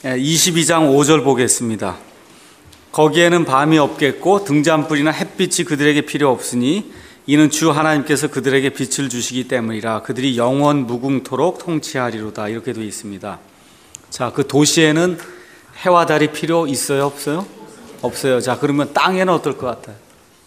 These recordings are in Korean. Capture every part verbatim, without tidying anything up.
이십이 장 오 절 보겠습니다. 거기에는 밤이 없겠고 등잔불이나 햇빛이 그들에게 필요 없으니 이는 주 하나님께서 그들에게 빛을 주시기 때문이라. 그들이 영원 무궁토록 통치하리로다. 이렇게 되어 있습니다. 자, 그 도시에는 해와 달이 필요 있어요? 없어요? 없어요. 자, 그러면 땅에는 어떨 것 같아요?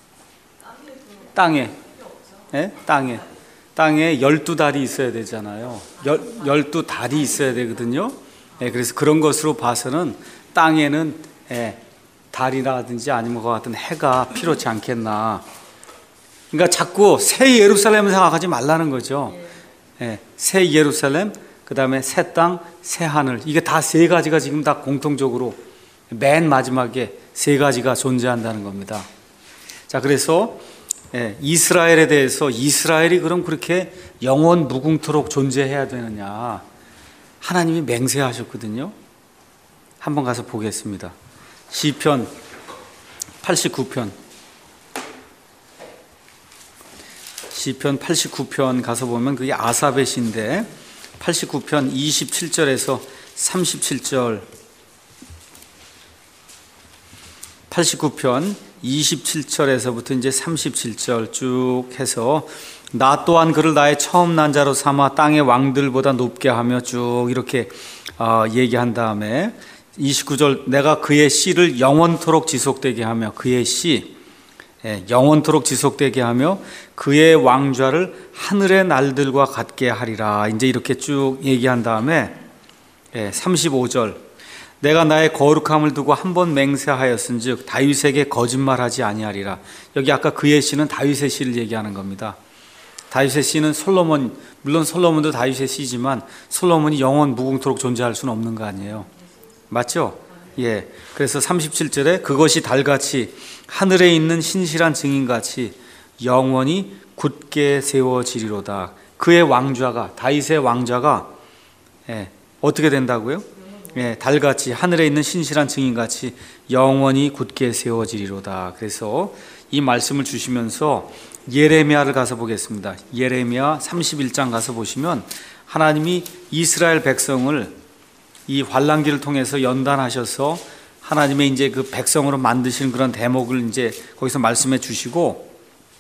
땅에. 예? 땅에. 땅에 열두 달이 있어야 되잖아요. 열, 열두 달이 있어야 되거든요. 예, 그래서 그런 것으로 봐서는 땅에는 예, 달이라든지 아니면 그와 같은 해가 필요치 않겠나. 그러니까 자꾸 새 예루살렘을 생각하지 말라는 거죠. 예, 새 예루살렘, 그 다음에 새 땅, 새 하늘. 이게 다 세 가지가 지금 다 공통적으로 맨 마지막에 세 가지가 존재한다는 겁니다. 자, 그래서 예, 이스라엘에 대해서 이스라엘이 그럼 그렇게 영원 무궁토록 존재해야 되느냐. 하나님이 맹세하셨거든요. 한번 가서 보겠습니다. 시편 팔십구 편. 시편 팔십구 편 가서 보면 그게 아삽의 시인데 팔십구 편 이십칠 절에서 삼십칠 절. 팔십구 편 이십칠 절에서부터 이제 삼십칠 절 쭉 해서 나 또한 그를 나의 처음 난 자로 삼아 땅의 왕들보다 높게 하며 쭉 이렇게 어, 얘기한 다음에 이십구 절 내가 그의 씨를 영원토록 지속되게 하며 그의 씨 예, 영원토록 지속되게 하며 그의 왕좌를 하늘의 날들과 같게 하리라. 이제 이렇게 쭉 얘기한 다음에 예, 삼십오 절 내가 나의 거룩함을 두고 한 번 맹세하였은즉 다윗에게 거짓말하지 아니하리라. 여기 아까 그의 씨는 다윗의 씨를 얘기하는 겁니다. 다윗의 씨는 솔로몬, 물론 솔로몬도 다윗의 씨지만 솔로몬이 영원 무궁토록 존재할 수는 없는 거 아니에요. 맞죠? 예. 그래서 삼십칠 절에 그것이 달같이 하늘에 있는 신실한 증인같이 영원히 굳게 세워지리로다. 그의 왕좌가, 다윗의 왕좌가 예, 어떻게 된다고요? 예, 달같이 하늘에 있는 신실한 증인같이 영원히 굳게 세워지리로다. 그래서 이 말씀을 주시면서 예레미야를 가서 보겠습니다. 예레미야 삼십일 장 가서 보시면 하나님이 이스라엘 백성을 이 환란기를 통해서 연단하셔서 하나님의 이제 그 백성으로 만드시는 그런 대목을 이제 거기서 말씀해 주시고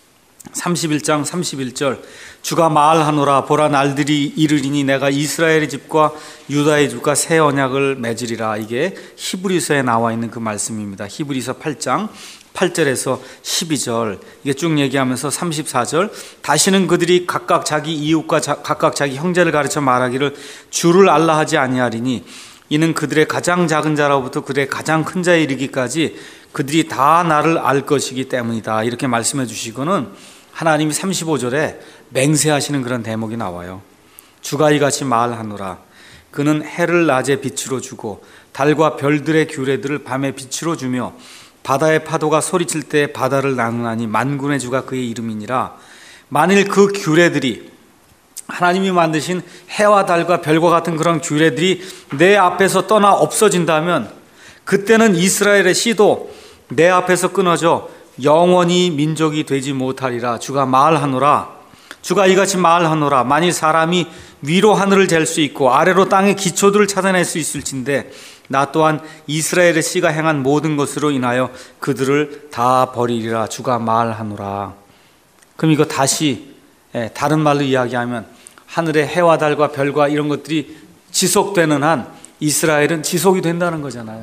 삼십일 장 삼십일 절 주가 말하노라 보라 날들이 이르리니 내가 이스라엘의 집과 유다의 집과 새 언약을 맺으리라. 이게 히브리서에 나와 있는 그 말씀입니다. 히브리서 팔 장 팔 절에서 십이 절 이게 쭉 얘기하면서 삼십사 절 다시는 그들이 각각 자기 이웃과 자, 각각 자기 형제를 가르쳐 말하기를 주를 알라 하지 아니하리니 이는 그들의 가장 작은 자로부터 그들의 가장 큰 자에 이르기까지 그들이 다 나를 알 것이기 때문이다. 이렇게 말씀해 주시고는 하나님이 삼십오 절에 맹세하시는 그런 대목이 나와요. 주가 이같이 말하노라 그는 해를 낮에 빛으로 주고 달과 별들의 규례들을 밤에 빛으로 주며 바다의 파도가 소리칠 때 바다를 나누나니 만군의 주가 그의 이름이니라. 만일 그 규례들이 하나님이 만드신 해와 달과 별과 같은 그런 규례들이 내 앞에서 떠나 없어진다면 그때는 이스라엘의 씨도 내 앞에서 끊어져 영원히 민족이 되지 못하리라. 주가 말하노라 주가 이같이 말하노라 만일 사람이 위로 하늘을 잴 수 있고 아래로 땅의 기초들을 찾아낼 수 있을진데 나 또한 이스라엘의 씨가 행한 모든 것으로 인하여 그들을 다 버리리라. 주가 말하노라. 그럼 이거 다시 다른 말로 이야기하면 하늘의 해와 달과 별과 이런 것들이 지속되는 한 이스라엘은 지속이 된다는 거잖아요.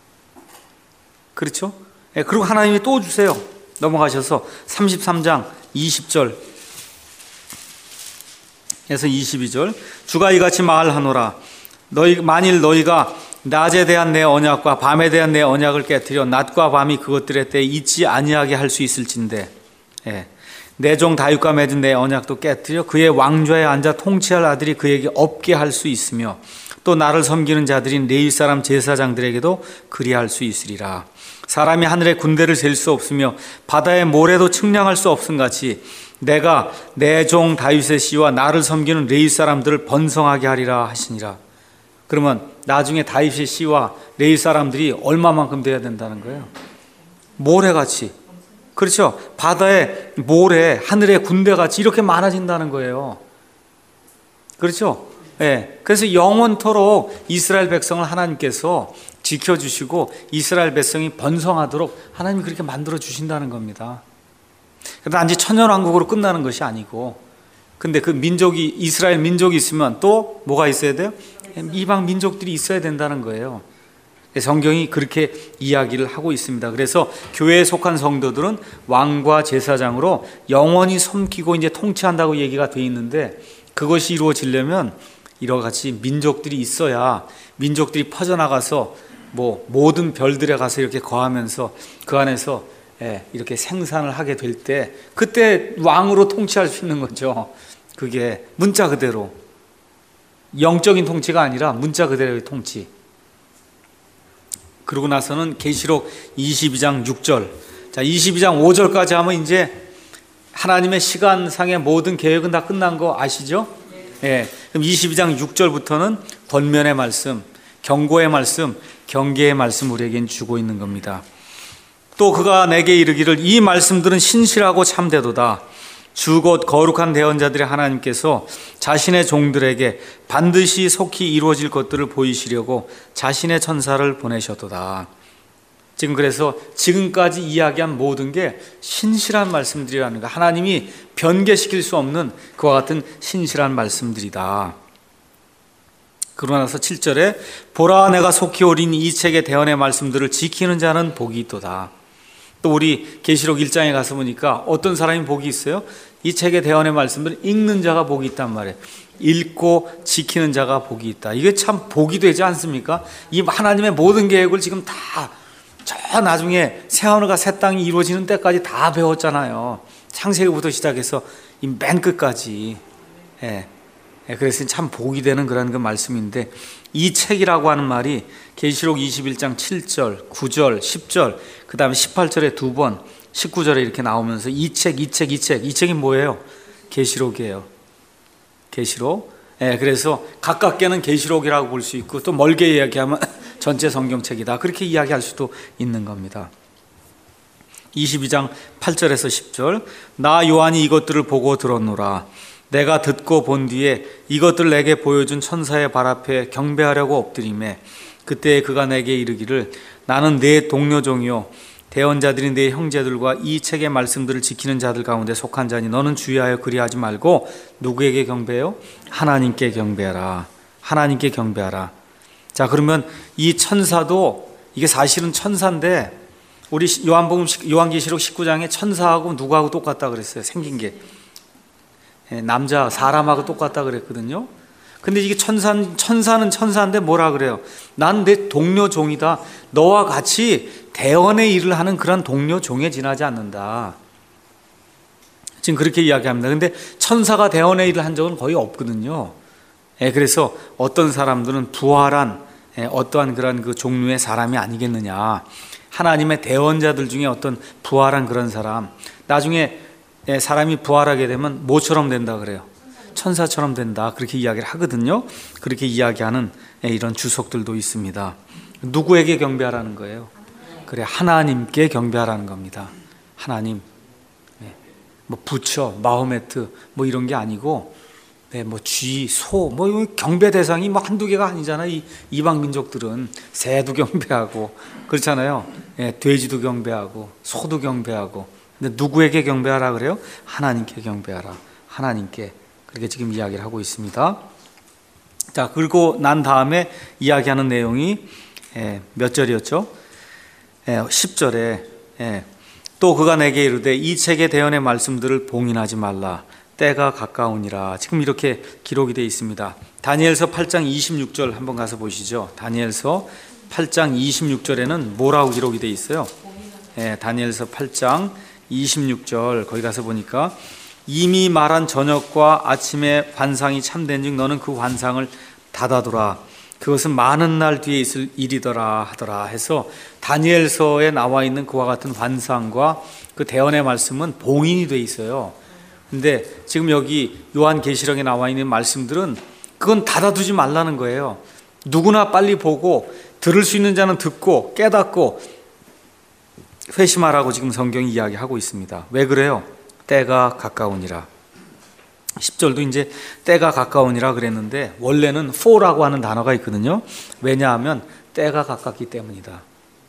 그렇죠? 그리고 하나님이 또 주세요. 넘어가셔서 삼십삼 장 이십 절에서 이십이 절 주가 이같이 말하노라 너희 만일 너희가 낮에 대한 내 언약과 밤에 대한 내 언약을 깨뜨려 낮과 밤이 그것들의 때에 잊지 아니하게 할 수 있을진데 예. 내 종 다윗과 맺은 내 언약도 깨뜨려 그의 왕좌에 앉아 통치할 아들이 그에게 없게 할 수 있으며 또 나를 섬기는 자들인 레위 사람 제사장들에게도 그리할 수 있으리라. 사람이 하늘의 군대를 셀 수 없으며 바다의 모래도 측량할 수 없음같이 내가 내 종 다윗의 씨와 나를 섬기는 레위 사람들을 번성하게 하리라 하시니라. 그러면 나중에 다윗의 씨와 레위 사람들이 얼마만큼 돼야 된다는 거예요? 모래같이. 그렇죠? 바다의 모래, 하늘의 군대같이 이렇게 많아진다는 거예요. 그렇죠? 예, 그래서 영원토록 이스라엘 백성을 하나님께서 지켜주시고 이스라엘 백성이 번성하도록 하나님이 그렇게 만들어 주신다는 겁니다. 단지 천년왕국으로 끝나는 것이 아니고, 근데 그 민족이, 이스라엘 민족이 있으면 또 뭐가 있어야 돼요? 이방 민족들이 있어야 된다는 거예요. 성경이 그렇게 이야기를 하고 있습니다. 그래서 교회에 속한 성도들은 왕과 제사장으로 영원히 섬기고 이제 통치한다고 얘기가 돼 있는데, 그것이 이루어지려면 이와 같이 민족들이 있어야 민족들이 퍼져나가서 뭐 모든 별들에 가서 이렇게 거하면서 그 안에서 예, 이렇게 생산을 하게 될 때, 그때 왕으로 통치할 수 있는 거죠. 그게 문자 그대로 영적인 통치가 아니라 문자 그대로의 통치. 그러고 나서는 계시록 이십이 장 육 절, 자 이십이 장 오 절까지 하면 이제 하나님의 시간상의 모든 계획은 다 끝난 거 아시죠? 예, 그럼 이십이 장 육 절부터는 권면의 말씀, 경고의 말씀, 경계의 말씀 우리에겐 주고 있는 겁니다. 또 그가 내게 이르기를 이 말씀들은 신실하고 참되도다. 주 곧 거룩한 대언자들의 하나님께서 자신의 종들에게 반드시 속히 이루어질 것들을 보이시려고 자신의 천사를 보내셨도다. 지금 그래서 지금까지 이야기한 모든 게 신실한 말씀들이라는 거, 하나님이 변개시킬 수 없는 그와 같은 신실한 말씀들이다. 그러고 나서 칠 절에 보라 내가 속히 오린 이 책의 대언의 말씀들을 지키는 자는 복이 있도다. 또 우리 계시록 일 장에 가서 보니까 어떤 사람이 복이 있어요? 이 책의 대언의 말씀들을 읽는 자가 복이 있단 말이에요. 읽고 지키는 자가 복이 있다. 이게 참 복이 되지 않습니까? 이 하나님의 모든 계획을 지금 다 저 나중에 새하늘과 새 땅이 이루어지는 때까지 다 배웠잖아요. 창세기부터 시작해서 이 맨 끝까지. 예. 예, 그래서 참 복이 되는 그런 그 말씀인데, 이 책이라고 하는 말이 계시록 이십일 장 칠 절, 구 절, 십 절, 그 다음에 십팔 절에 두 번, 십구 절에 이렇게 나오면서 이 책, 이 책, 이 책, 이 책이 뭐예요? 계시록이에요. 계시록. 예, 그래서 가깝게는 계시록이라고 볼 수 있고, 또 멀게 이야기하면 전체 성경책이다. 그렇게 이야기할 수도 있는 겁니다. 이십이 장 팔 절에서 십 절, 나 요한이 이것들을 보고 들었노라. 내가 듣고 본 뒤에 이것들 내게 보여준 천사의 발 앞에 경배하려고 엎드리매, 그때 그가 내게 이르기를 나는 내 동료 종이요 대언자들인 내 형제들과 이 책의 말씀들을 지키는 자들 가운데 속한 자니 너는 주의하여 그리하지 말고 누구에게 경배해요? 하나님께 경배하라. 하나님께 경배하라. 자, 그러면 이 천사도 이게 사실은 천사인데, 우리 요한복음 요한계시록 십구 장에 천사하고 누구하고 똑같다 그랬어요. 생긴 게 남자 사람하고 똑같다 그랬거든요. 근데 이게 천사, 천사는 천사인데 뭐라 그래요? 난 내 동료 종이다. 너와 같이 대언의 일을 하는 그런 동료 종에 지나지 않는다. 지금 그렇게 이야기합니다. 근데 천사가 대언의 일을 한 적은 거의 없거든요. 예, 그래서 어떤 사람들은 부활한 예, 어떠한 그런 그 종류의 사람이 아니겠느냐. 하나님의 대언자들 중에 어떤 부활한 그런 사람. 나중에 예, 사람이 부활하게 되면 뭐처럼 된다 그래요? 천사처럼 된다. 그렇게 이야기를 하거든요. 그렇게 이야기하는 예, 이런 주석들도 있습니다. 누구에게 경배하라는 거예요? 그래, 하나님께 경배하라는 겁니다. 하나님. 예, 뭐 부처, 마호메트 뭐 이런 게 아니고, 네, 뭐 쥐, 소, 뭐 경배 대상이 뭐 한두 개가 아니잖아요. 이 이방 민족들은 새도 경배하고 그렇잖아요. 예, 돼지도 경배하고 소도 경배하고. 근데 누구에게 경배하라 그래요? 하나님께 경배하라. 하나님께. 그렇게 지금 이야기를 하고 있습니다. 자, 그리고 난 다음에 이야기하는 내용이 예, 몇 절이었죠? 예, 십 절에 예, 또 그가 내게 이르되 이 책의 대언의 말씀들을 봉인하지 말라. 때가 가까우니라. 지금 이렇게 기록이 되어 있습니다. 다니엘서 팔 장 이십육 절 한번 가서 보시죠. 다니엘서 팔 장 이십육 절에는 뭐라고 기록이 되어 있어요? 예, 다니엘서 팔 장 이십육 절 거기 가서 보니까 이미 말한 저녁과 아침의 환상이 참된 즉 너는 그 환상을 닫아두라. 그것은 많은 날 뒤에 있을 일이더라 하더라 해서 다니엘서에 나와 있는 그와 같은 환상과 그 대언의 말씀은 봉인이 되어 있어요. 근데 지금 여기 요한계시록에 나와 있는 말씀들은 그건 닫아두지 말라는 거예요. 누구나 빨리 보고 들을 수 있는 자는 듣고 깨닫고 회심하라고 지금 성경이 이야기하고 있습니다. 왜 그래요? 때가 가까우니라. 십 절도 이제 때가 가까우니라 그랬는데 원래는 for라고 하는 단어가 있거든요. 왜냐하면 때가 가깝기 때문이다.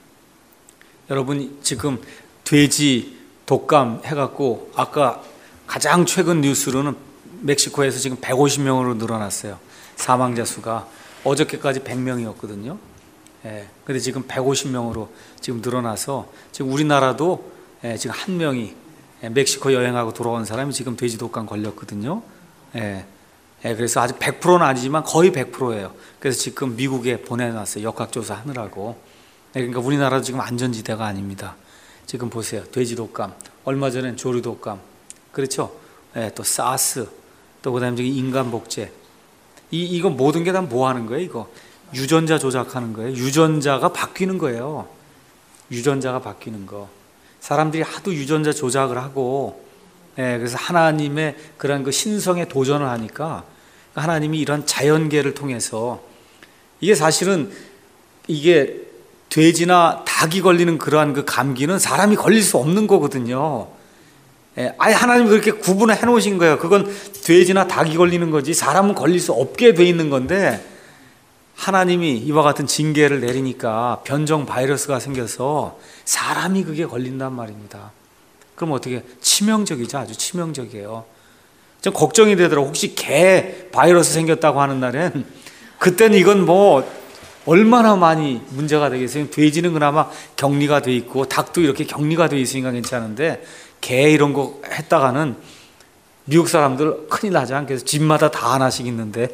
여러분 지금 돼지 독감 해갖고 아까 가장 최근 뉴스로는 멕시코에서 지금 백오십 명으로 늘어났어요. 사망자 수가 어저께까지 백 명이었거든요. 예, 근데 지금 백오십 명으로 지금 늘어나서 지금 우리나라도 예, 지금 한 명이 예, 멕시코 여행하고 돌아온 사람이 지금 돼지 독감 걸렸거든요. 예, 예, 그래서 아직 백 퍼센트는 아니지만 거의 백 퍼센트예요. 그래서 지금 미국에 보내놨어요. 역학조사 하느라고. 예, 그러니까 우리나라도 지금 안전지대가 아닙니다. 지금 보세요. 돼지 독감, 얼마 전엔 조류 독감, 그렇죠? 예, 또 사스, 또 그다음에 저기 인간 복제. 이 이거 모든 게 다 뭐 하는 거예요? 이거 유전자 조작하는 거예요. 유전자가 바뀌는 거예요. 유전자가 바뀌는 거. 사람들이 하도 유전자 조작을 하고, 예, 그래서 하나님의 그런 그 신성에 도전을 하니까 하나님이 이런 자연계를 통해서 이게 사실은 이게 돼지나 닭이 걸리는 그러한 그 감기는 사람이 걸릴 수 없는 거거든요. 예, 아예 하나님이 그렇게 구분을 해 놓으신 거예요. 그건 돼지나 닭이 걸리는 거지 사람은 걸릴 수 없게 돼 있는 건데 하나님이 이와 같은 징계를 내리니까 변종 바이러스가 생겨서 사람이 그게 걸린단 말입니다. 그럼 어떻게? 치명적이죠. 아주 치명적이에요. 좀 걱정이 되더라고요. 혹시 개 바이러스 생겼다고 하는 날엔 그때는 이건 뭐 얼마나 많이 문제가 되겠어요. 돼지는 그나마 격리가 돼 있고 닭도 이렇게 격리가 돼 있으니까 괜찮은데 개 이런 거 했다가는 미국 사람들 큰일 나지 않겠어요. 집마다 다 하나씩 있는데.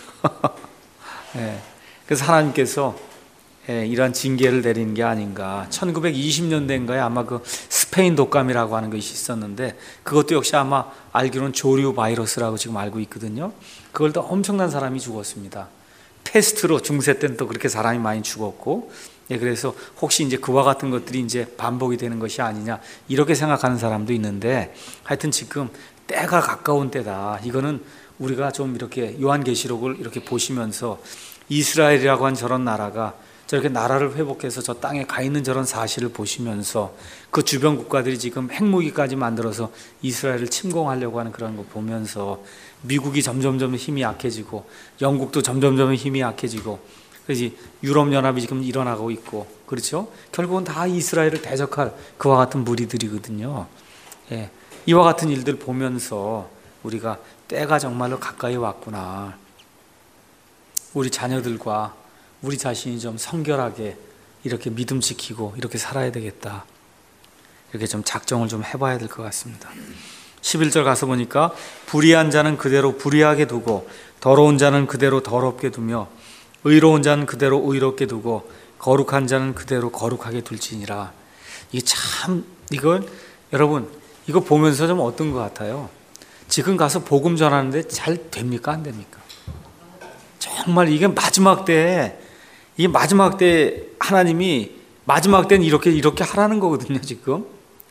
네. 그래서 하나님께서 예, 이러한 징계를 내리는 게 아닌가. 천구백이십 년대인가에 아마 그 스페인 독감이라고 하는 것이 있었는데 그것도 역시 아마 알기로는 조류 바이러스라고 지금 알고 있거든요. 그걸 또 엄청난 사람이 죽었습니다. 패스트로 중세 때는 또 그렇게 사람이 많이 죽었고, 예, 그래서 혹시 이제 그와 같은 것들이 이제 반복이 되는 것이 아니냐 이렇게 생각하는 사람도 있는데 하여튼 지금 때가 가까운 때다. 이거는 우리가 좀 이렇게 요한계시록을 이렇게 보시면서 이스라엘이라고 한 저런 나라가 저렇게 나라를 회복해서 저 땅에 가 있는 저런 사실을 보시면서 그 주변 국가들이 지금 핵무기까지 만들어서 이스라엘을 침공하려고 하는 그런 거 보면서 미국이 점점점 힘이 약해지고 영국도 점점점 힘이 약해지고 그래서 유럽연합이 지금 일어나고 있고 그렇죠? 결국은 다 이스라엘을 대적할 그와 같은 무리들이거든요. 예, 이와 같은 일들 보면서 우리가 때가 정말로 가까이 왔구나. 우리 자녀들과 우리 자신이 좀 성결하게 이렇게 믿음 지키고 이렇게 살아야 되겠다. 이렇게 좀 작정을 좀 해봐야 될 것 같습니다. 십일 절 가서 보니까 불의한 자는 그대로 불의하게 두고 더러운 자는 그대로 더럽게 두며 의로운 자는 그대로 의롭게 두고 거룩한 자는 그대로 거룩하게 둘지니라. 이게 참 이걸 여러분 이거 보면서 좀 어떤 것 같아요? 지금 가서 복음 전하는데 잘 됩니까? 안 됩니까? 정말 이게 마지막 때에 이게 마지막 때 하나님이 마지막 때는 이렇게 이렇게 하라는 거거든요. 지금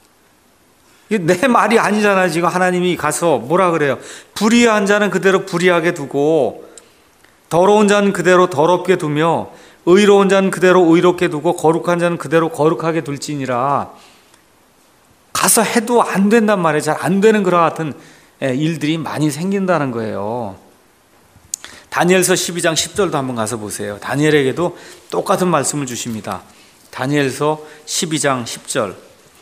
이게 내 말이 아니잖아요. 지금 하나님이 가서 뭐라 그래요? 불의한 자는 그대로 불의하게 두고 더러운 자는 그대로 더럽게 두며 의로운 자는 그대로 의롭게 두고 거룩한 자는 그대로 거룩하게 둘지니라. 가서 해도 안 된단 말이에요. 잘 안 되는 그와 같은 일들이 많이 생긴다는 거예요. 다니엘서 십이 장 십 절도 한번 가서 보세요. 다니엘에게도 똑같은 말씀을 주십니다. 다니엘서 십이 장 십 절.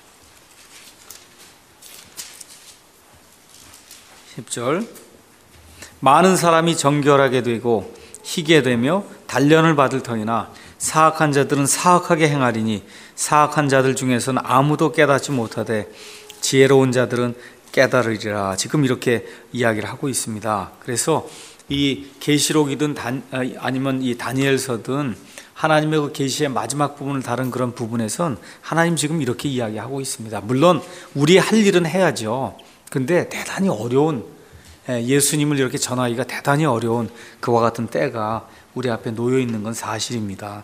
십 절. 많은 사람이 정결하게 되고 희게 되며 단련을 받을 터이나 사악한 자들은 사악하게 행하리니 사악한 자들 중에서는 아무도 깨닫지 못하되 지혜로운 자들은 깨달으리라. 지금 이렇게 이야기를 하고 있습니다. 그래서 이 계시록이든 아니면 이 다니엘서든 하나님의 그 계시의 마지막 부분을 다룬 그런 부분에선 하나님 지금 이렇게 이야기하고 있습니다. 물론 우리 할 일은 해야죠. 근데 대단히 어려운, 예수님을 이렇게 전하기가 대단히 어려운 그와 같은 때가 우리 앞에 놓여 있는 건 사실입니다.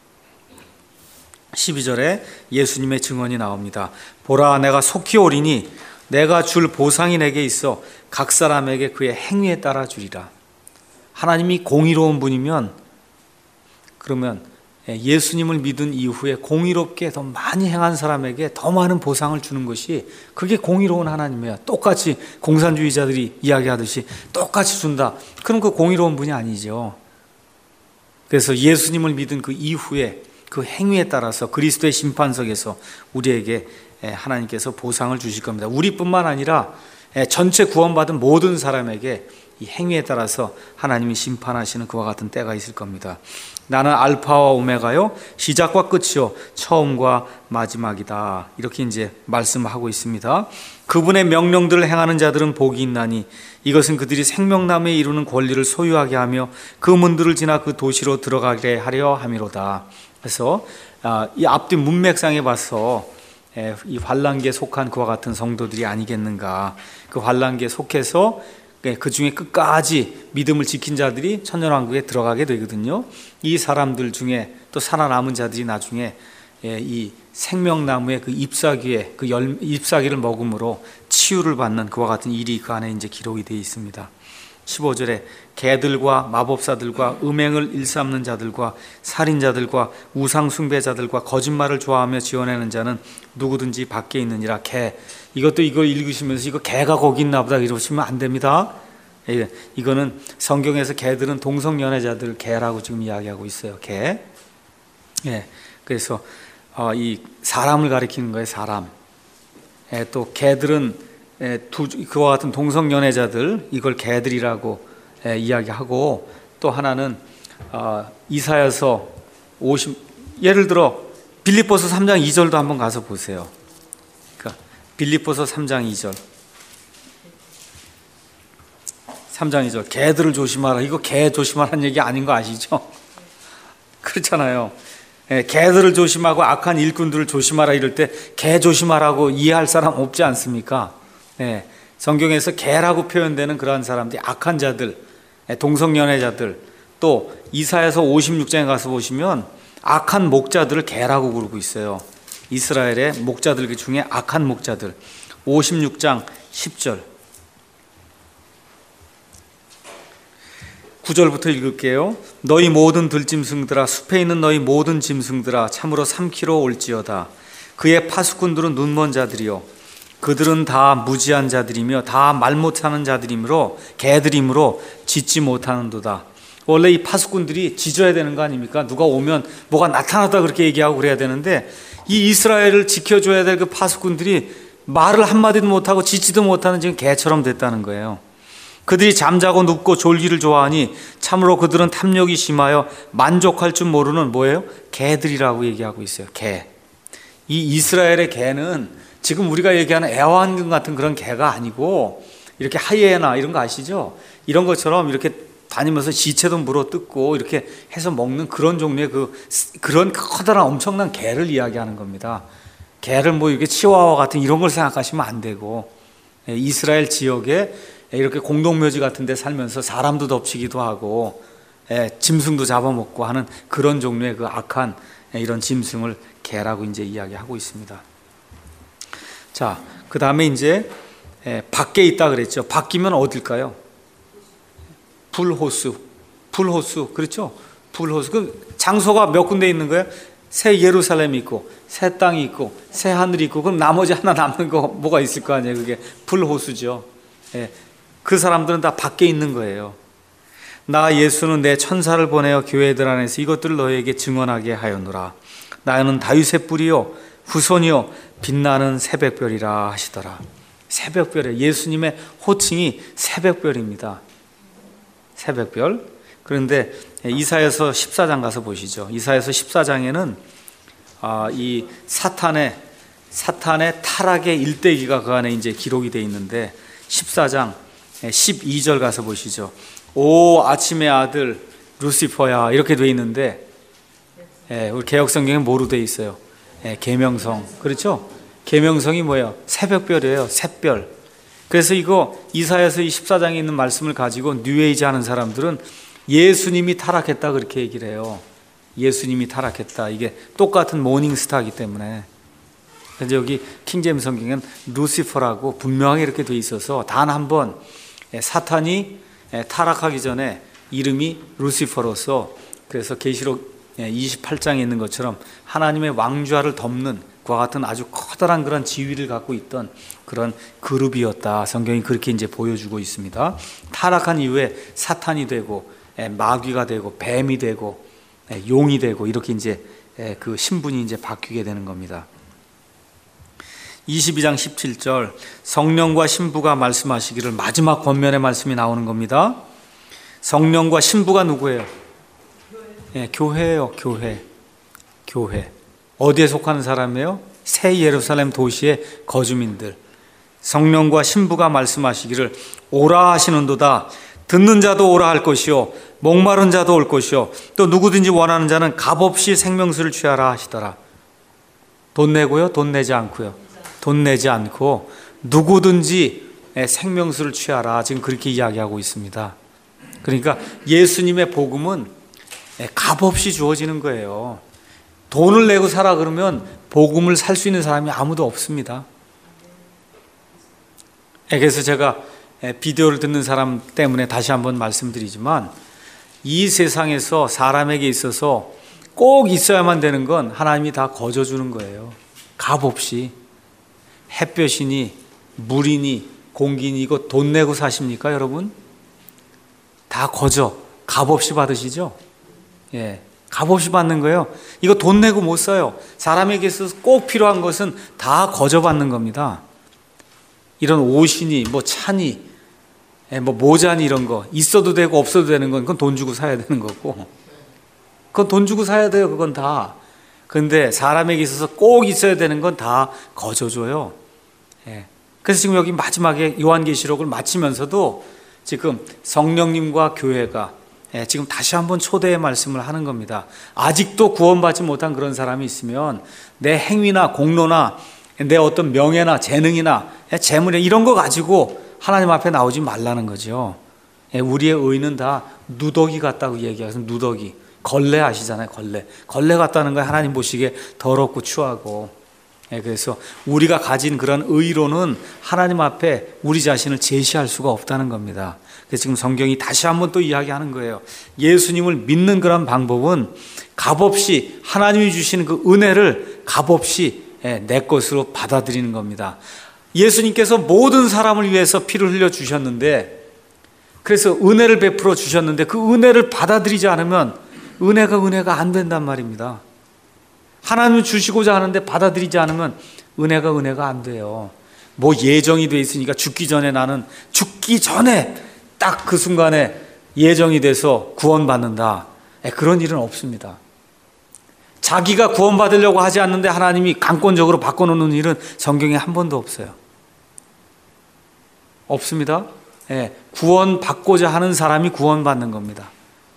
십이 절에 예수님의 증언이 나옵니다. 보라, 내가 속히 오리니 내가 줄 보상이 내게 있어 각 사람에게 그의 행위에 따라 주리라. 하나님이 공의로운 분이면 그러면 예수님을 믿은 이후에 공의롭게 더 많이 행한 사람에게 더 많은 보상을 주는 것이 그게 공의로운 하나님이에요. 똑같이 공산주의자들이 이야기하듯이 똑같이 준다. 그럼 그 공의로운 분이 아니죠. 그래서 예수님을 믿은 그 이후에 그 행위에 따라서 그리스도의 심판석에서 우리에게 하나님께서 보상을 주실 겁니다. 우리뿐만 아니라 전체 구원받은 모든 사람에게 이 행위에 따라서 하나님이 심판하시는 그와 같은 때가 있을 겁니다. 나는 알파와 오메가요, 시작과 끝이요, 처음과 마지막이다. 이렇게 이제 말씀하고 있습니다. 그분의 명령들을 행하는 자들은 복이 있나니 이것은 그들이 생명나무에 이루는 권리를 소유하게 하며 그 문들을 지나 그 도시로 들어가게 하려 함이로다. 그래서 이 앞뒤 문맥상에 봐서 이 환란기에 속한 그와 같은 성도들이 아니겠는가. 그 환란기에 속해서 그 중에 끝까지 믿음을 지킨 자들이 천년왕국에 들어가게 되거든요. 이 사람들 중에 또 살아남은 자들이 나중에 이 생명나무의 그 잎사귀에 그 열, 잎사귀를 먹음으로 치유를 받는 그와 같은 일이 그 안에 이제 기록이 되어 있습니다. 십오 절에 개들과 마법사들과 음행을 일삼는 자들과 살인자들과 우상숭배자들과 거짓말을 좋아하며 지어내는 자는 누구든지 밖에 있느니라. 개, 이것도 이걸 읽으시면서 이거 개가 거기 있나 보다 이러시면 안 됩니다. 이거는 성경에서 개들은 동성연애자들 개라고 지금 이야기하고 있어요. 개. 예, 그래서 이 사람을 가리키는 거예요. 사람. 예, 또 개들은 두, 그와 같은 동성연애자들, 이걸 개들이라고 예, 이야기하고, 또 하나는 어, 이사야서 오십, 예를 들어 빌립보서 삼 장 이 절도 한번 가서 보세요. 그러니까 빌립보서 삼 장 이 절, 삼 장 이 절, 개들을 조심하라. 이거 개 조심하라는 얘기 아닌 거 아시죠? 그렇잖아요. 예, 개들을 조심하고 악한 일꾼들을 조심하라 이럴 때 개 조심하라고 이해할 사람 없지 않습니까? 예, 성경에서 개라고 표현되는 그러한 사람들이 악한 자들, 예, 동성연애자들, 또 이사야서 오십육 장에 가서 보시면 악한 목자들을 개라고 부르고 있어요. 이스라엘의 목자들 중에 악한 목자들. 오십육 장 십 절, 구 절부터 읽을게요. 너희 모든 들짐승들아, 숲에 있는 너희 모든 짐승들아, 참으로 삼키러 올지어다. 그의 파수꾼들은 눈먼 자들이요, 그들은 다 무지한 자들이며 다 말 못하는 자들이므로 개들이므로 짖지 못하는도다. 원래 이 파수꾼들이 짖어야 되는 거 아닙니까? 누가 오면 뭐가 나타났다 그렇게 얘기하고 그래야 되는데, 이 이스라엘을 지켜줘야 될 그 파수꾼들이 말을 한마디도 못하고 짖지도 못하는 지금 개처럼 됐다는 거예요. 그들이 잠자고 눕고 졸기를 좋아하니 참으로 그들은 탐욕이 심하여 만족할 줄 모르는 뭐예요? 개들이라고 얘기하고 있어요. 개. 이 이스라엘의 개는 지금 우리가 얘기하는 애완견 같은 그런 개가 아니고, 이렇게 하이에나 이런 거 아시죠? 이런 것처럼 이렇게 다니면서 지체도 물어뜯고 이렇게 해서 먹는 그런 종류의 그 그런 커다란 엄청난 개를 이야기하는 겁니다. 개를 뭐 이렇게 치와와 같은 이런 걸 생각하시면 안 되고, 이스라엘 지역에 이렇게 공동묘지 같은 데 살면서 사람도 덮치기도 하고 짐승도 잡아먹고 하는 그런 종류의 그 악한 이런 짐승을 개라고 이제 이야기하고 있습니다. 자, 그 다음에 이제 밖에 있다 그랬죠. 바뀌면 어딜까요? 불호수, 불호수, 그렇죠? 불호수. 그 장소가 몇 군데 있는 거예요? 새 예루살렘이 있고, 새 땅이 있고, 새 하늘이 있고, 그럼 나머지 하나 남는 거 뭐가 있을 거 아니에요? 그게 불호수죠. 예, 그 사람들은 다 밖에 있는 거예요. 나 예수는 내 천사를 보내어 교회들 안에서 이것들을 너희에게 증언하게 하였노라. 나는 다윗의 뿌리요 후손이요 빛나는 새벽별이라 하시더라. 새벽별에 예수님의 호칭이 새벽별입니다. 새벽별. 그런데 이사야서 십사 장 가서 보시죠. 이사야서 십사 장에는 아, 이 사탄의 사탄의 타락의 일대기가 그 안에 이제 기록이 되어 있는데, 십사 장 십이 절 가서 보시죠. 오 아침의 아들 루시퍼야 이렇게 되어 있는데, 예, 우리 개혁성경에 뭐로 되어 있어요? 예, 계명성. 그렇죠? 계명성이 뭐예요? 새벽별이에요. 샛별. 그래서 이거 이사야서 이 십사 장에 있는 말씀을 가지고 뉴에이지 하는 사람들은 예수님이 타락했다 그렇게 얘기를 해요. 예수님이 타락했다. 이게 똑같은 모닝스타이기 때문에. 그래서 여기 킹제임스 성경에는 루시퍼라고 분명하게 이렇게 돼 있어서 단 한 번 사탄이 타락하기 전에 이름이 루시퍼로서, 그래서 계시록 이십팔 장에 있는 것처럼 하나님의 왕좌를 덮는 그와 같은 아주 커다란 그런 지위를 갖고 있던 그런 그룹이었다. 성경이 그렇게 이제 보여주고 있습니다. 타락한 이후에 사탄이 되고 마귀가 되고 뱀이 되고 용이 되고 이렇게 이제 그 신분이 이제 바뀌게 되는 겁니다. 이십이 장 십칠 절 성령과 신부가 말씀하시기를 마지막 권면의 말씀이 나오는 겁니다. 성령과 신부가 누구예요? 예, 교회예요. 교회. 교회. 어디에 속하는 사람이에요? 새 예루살렘 도시의 거주민들. 성령과 신부가 말씀하시기를 오라 하시는도다. 듣는 자도 오라 할 것이요 목마른 자도 올 것이요 또 누구든지 원하는 자는 값없이 생명수를 취하라 하시더라. 돈 내고요? 돈 내지 않고요? 돈 내지 않고 누구든지 생명수를 취하라. 지금 그렇게 이야기하고 있습니다. 그러니까 예수님의 복음은 값없이 주어지는 거예요. 돈을 내고 살아 그러면 복음을 살 수 있는 사람이 아무도 없습니다. 그래서 제가 비디오를 듣는 사람 때문에 다시 한번 말씀드리지만 이 세상에서 사람에게 있어서 꼭 있어야만 되는 건 하나님이 다 거저주는 거예요. 값없이. 햇볕이니 물이니 공기니 이거 돈 내고 사십니까 여러분? 다 거저 값없이 받으시죠? 예, 값없이 받는 거예요. 이거 돈 내고 못 사요. 사람에게 있어서 꼭 필요한 것은 다 거저 받는 겁니다. 이런 옷이니 뭐 차니 뭐 모자니 이런 거 있어도 되고 없어도 되는 건 그건 돈 주고 사야 되는 거고 그건 돈 주고 사야 돼요. 그건 다. 그런데 사람에게 있어서 꼭 있어야 되는 건 다 거저 줘요. 예. 그래서 지금 여기 마지막에 요한계시록을 마치면서도 지금 성령님과 교회가 예, 지금 다시 한번 초대의 말씀을 하는 겁니다. 아직도 구원받지 못한 그런 사람이 있으면 내 행위나 공로나 내 어떤 명예나 재능이나 재물이나 이런 거 가지고 하나님 앞에 나오지 말라는 거죠. 예, 우리의 의는 다 누더기 같다고 얘기해서 누더기, 걸레 아시잖아요. 걸레. 걸레 같다는 거예요. 하나님 보시기에 더럽고 추하고. 예, 그래서 우리가 가진 그런 의로는 하나님 앞에 우리 자신을 제시할 수가 없다는 겁니다. 그래서 지금 성경이 다시 한번 또 이야기하는 거예요. 예수님을 믿는 그런 방법은 값없이 하나님이 주시는 그 은혜를 값없이 내 것으로 받아들이는 겁니다. 예수님께서 모든 사람을 위해서 피를 흘려 주셨는데 그래서 은혜를 베풀어 주셨는데 그 은혜를 받아들이지 않으면 은혜가 은혜가 안 된단 말입니다. 하나님을 주시고자 하는데 받아들이지 않으면 은혜가 은혜가 안 돼요. 뭐 예정이 돼 있으니까 죽기 전에 나는 죽기 전에 딱 그 순간에 예정이 돼서 구원받는다. 그런 일은 없습니다. 자기가 구원받으려고 하지 않는데 하나님이 강권적으로 바꿔놓는 일은 성경에 한 번도 없어요. 없습니다. 예, 구원받고자 하는 사람이 구원받는 겁니다.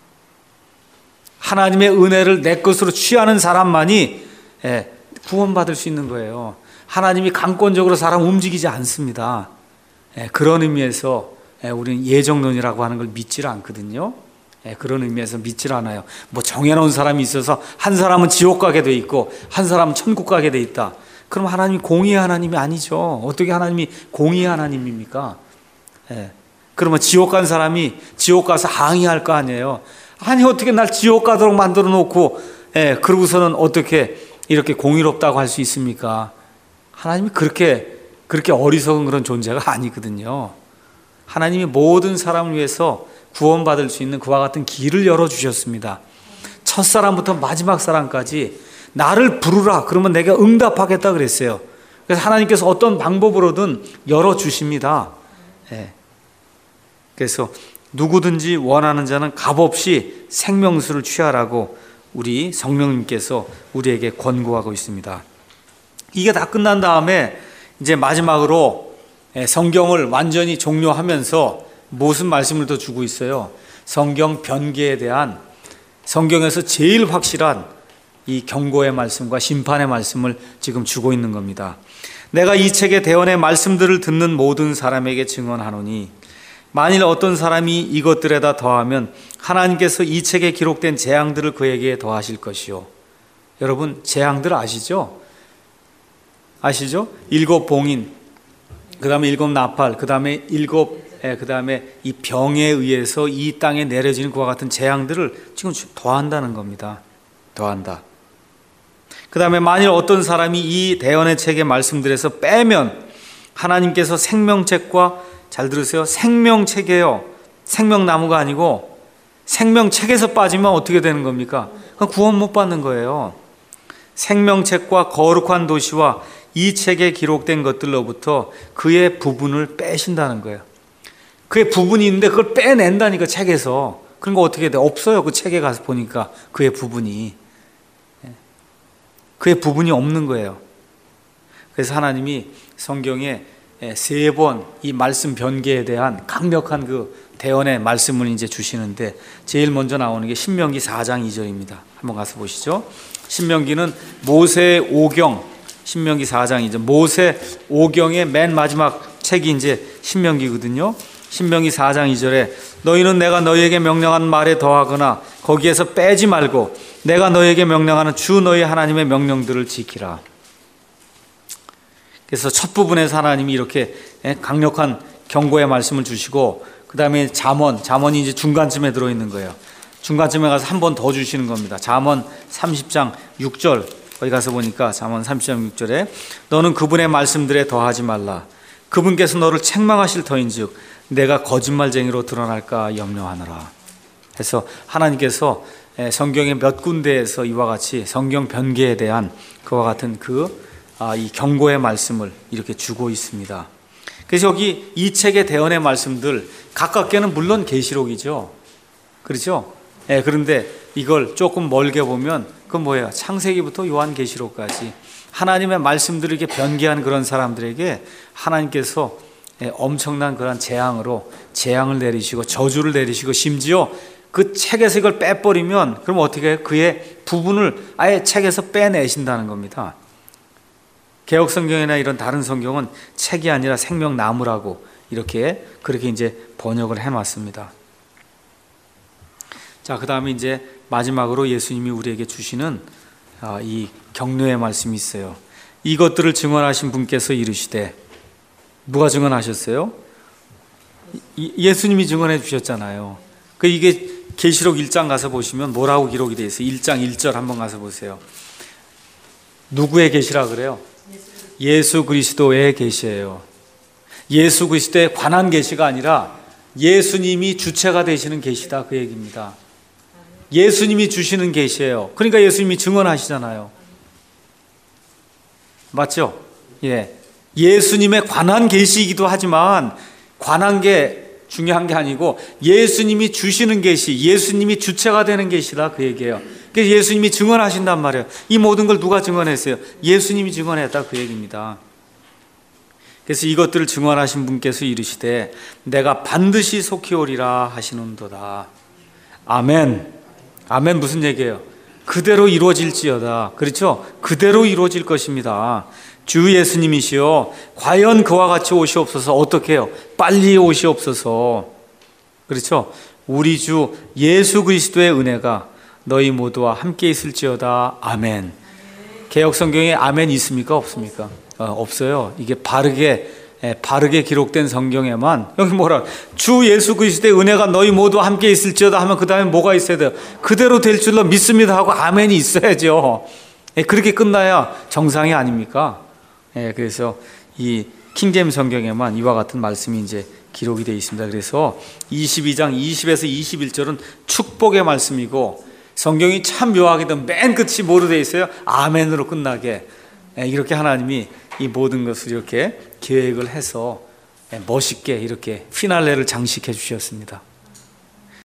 하나님의 은혜를 내 것으로 취하는 사람만이 예, 구원받을 수 있는 거예요. 하나님이 강권적으로 사람 움직이지 않습니다. 예, 그런 의미에서 예, 우리는 예정론이라고 하는 걸 믿지를 않거든요. 예, 그런 의미에서 믿질 않아요. 뭐 정해놓은 사람이 있어서 한 사람은 지옥 가게 돼 있고 한 사람은 천국 가게 돼 있다. 그럼 하나님이 공의의 하나님이 아니죠. 어떻게 하나님이 공의의 하나님입니까? 예, 그러면 지옥 간 사람이 지옥 가서 항의할 거 아니에요. 아니 어떻게 날 지옥 가도록 만들어 놓고 예, 그러고서는 어떻게 이렇게 공의롭다고 할 수 있습니까? 하나님이 그렇게 그렇게 어리석은 그런 존재가 아니거든요. 하나님이 모든 사람을 위해서 구원받을 수 있는 그와 같은 길을 열어주셨습니다. 첫사람부터 마지막 사람까지 나를 부르라 그러면 내가 응답하겠다 그랬어요. 그래서 하나님께서 어떤 방법으로든 열어주십니다. 예. 그래서 누구든지 원하는 자는 값없이 생명수를 취하라고 우리 성령님께서 우리에게 권고하고 있습니다. 이게 다 끝난 다음에 이제 마지막으로 성경을 완전히 종료하면서 무슨 말씀을 더 주고 있어요? 성경 변개에 대한 성경에서 제일 확실한 이 경고의 말씀과 심판의 말씀을 지금 주고 있는 겁니다. 내가 이 책의 대언의 말씀들을 듣는 모든 사람에게 증언하노니 만일 어떤 사람이 이것들에다 더하면 하나님께서 이 책에 기록된 재앙들을 그에게 더하실 것이요. 여러분 재앙들 아시죠? 아시죠? 일곱 봉인, 그 다음에 일곱 나팔, 그 다음에 일곱, 예, 그 다음에 이 병에 의해서 이 땅에 내려지는 그와 같은 재앙들을 지금 더한다는 겁니다. 더한다. 그 다음에 만일 어떤 사람이 이 대언의 책의 말씀들에서 빼면 하나님께서 생명책과, 잘 들으세요, 생명책이에요. 생명나무가 아니고 생명책에서 빠지면 어떻게 되는 겁니까? 구원 못 받는 거예요. 생명책과 거룩한 도시와 이 책에 기록된 것들로부터 그의 부분을 빼신다는 거예요. 그의 부분이 있는데 그걸 빼낸다니까, 책에서. 그러니까 어떻게 돼? 없어요. 그 책에 가서 보니까 그의 부분이. 그의 부분이 없는 거예요. 그래서 하나님이 성경에 세 번 이 말씀 변개에 대한 강력한 그 대언의 말씀을 이제 주시는데, 제일 먼저 나오는 게 신명기 사 장 이 절입니다. 한번 가서 보시죠. 신명기는 모세 오경, 신명기 사 장 이 절, 모세 오경의 맨 마지막 책이 이제 신명기거든요. 신명기 사 장 이 절에 너희는 내가 너희에게 명령한 말에 더하거나 거기에서 빼지 말고 내가 너희에게 명령하는 주 너희 하나님의 명령들을 지키라. 그래서 첫 부분에서 하나님이 이렇게 강력한 경고의 말씀을 주시고, 그 다음에 잠언, 잠언이 이제 중간쯤에 들어있는 거예요. 중간쯤에 가서 한 번 더 주시는 겁니다. 잠언 삼십 장 육 절, 거기 가서 보니까 잠언 삼십 장 육 절에 너는 그분의 말씀들에 더하지 말라. 그분께서 너를 책망하실 터인즉 내가 거짓말쟁이로 드러날까 염려하노라. 그래서 하나님께서 성경의 몇 군데에서 이와 같이 성경 변개에 대한 그와 같은 그 이 경고의 말씀을 이렇게 주고 있습니다. 그래서 여기 이 책의 대언의 말씀들 가깝게는 물론 계시록이죠. 그렇죠? 예, 그런데 이걸 조금 멀게 보면 그건 뭐예요? 창세기부터 요한계시록까지 하나님의 말씀들을 이렇게 변개한 그런 사람들에게 하나님께서 엄청난 그런 재앙으로 재앙을 내리시고 저주를 내리시고, 심지어 그 책에서 이걸 빼버리면 그럼 어떻게 해요? 그의 부분을 아예 책에서 빼내신다는 겁니다. 개혁 성경이나 이런 다른 성경은 책이 아니라 생명나무라고 이렇게 그렇게 이제 번역을 해놨습니다. 자, 그 다음에 이제 마지막으로 예수님이 우리에게 주시는 이 격려의 말씀이 있어요. 이것들을 증언하신 분께서 이르시되, 누가 증언하셨어요? 예수님이 증언해 주셨잖아요. 그 이게 계시록 일 장 가서 보시면 뭐라고 기록이 되어 있어요? 일 장 일 절 한번 가서 보세요. 누구의 계시라 그래요? 예수 그리스도의 계시예요. 예수 그리스도에 관한 계시가 아니라 예수님이 주체가 되시는 계시다, 그 얘기입니다. 예수님이 주시는 계시예요. 그러니까 예수님이 증언하시잖아요. 맞죠? 예. 예수님에 관한 계시이기도 하지만 관한 게 중요한 게 아니고 예수님이 주시는 계시, 예수님이 주체가 되는 계시다, 그 얘기예요. 그래서 예수님이 증언하신단 말이에요. 이 모든 걸 누가 증언했어요? 예수님이 증언했다, 그 얘기입니다. 그래서 이것들을 증언하신 분께서 이르시되 내가 반드시 속히 오리라 하시는도다. 아멘. 아멘 무슨 얘기예요? 그대로 이루어질지어다. 그렇죠? 그대로 이루어질 것입니다. 주 예수님이시여 과연 그와 같이 오시옵소서. 어떻게 해요? 빨리 오시옵소서. 그렇죠? 우리 주 예수 그리스도의 은혜가 너희 모두와 함께 있을지어다. 아멘. 개역 성경에 아멘 있습니까? 없습니까? 어, 없어요. 이게 바르게 예, 바르게 기록된 성경에만 여기 뭐라 주 예수 그리스도의 은혜가 너희 모두와 함께 있을지어다 하면 그 다음에 뭐가 있어야 돼요? 그대로 될 줄로 믿습니다 하고 아멘이 있어야죠. 예, 그렇게 끝나야 정상이 아닙니까? 예, 그래서 이 킹제임스 성경에만 이와 같은 말씀이 이제 기록이 되어 있습니다. 그래서 이십이 장 이십에서 이십일 절은 축복의 말씀이고, 성경이 참 묘하게도 맨 끝이 뭐로 되어 있어요? 아멘으로 끝나게. 예, 이렇게 하나님이 이 모든 것을 이렇게 계획을 해서 멋있게 이렇게 피날레를 장식해 주셨습니다.